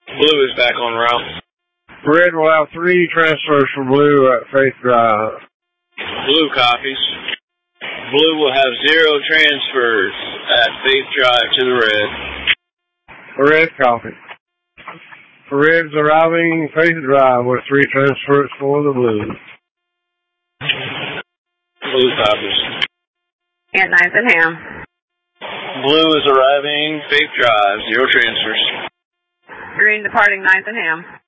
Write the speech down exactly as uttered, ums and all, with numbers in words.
Blue is back on route. Red will have three transfers for Blue at Faith Drive. Blue copies. Blue will have zero transfers at Faith Drive to the Red. Red copy. Red's arriving Faith Drive with three transfers for the Blue. Blue copies. At ninth and Ham. Blue is arriving Faith Drive, zero transfers. Green departing ninth and Ham.